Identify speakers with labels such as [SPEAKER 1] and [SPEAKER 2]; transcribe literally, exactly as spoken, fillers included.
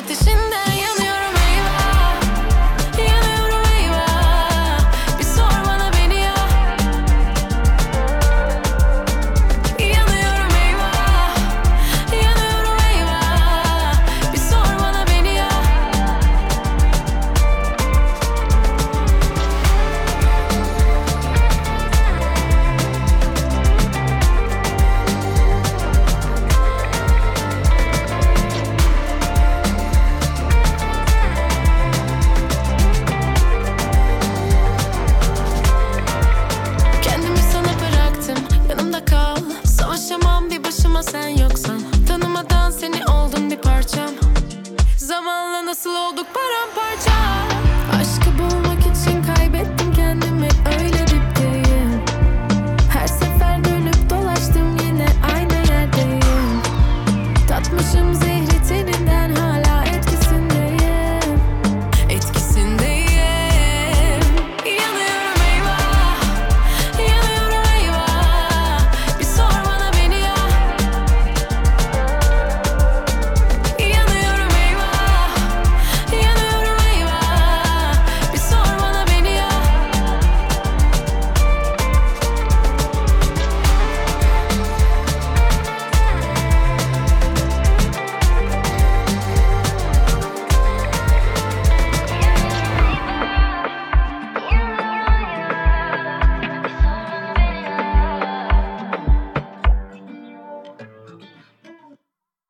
[SPEAKER 1] ateşinde yanıyorum eyvah. Yanıyorum eyvah. Bir sor bana beni ya. Yanıyorum eyvah. Yanıyorum eyvah. Bir sor bana beni ya. Kendimi sana bıraktım, yanımda kal. Savaşamam bir başıma sen yoksan. Tanımadan seni oldun bir parçam. Zamanla nasıl olduk paramparça.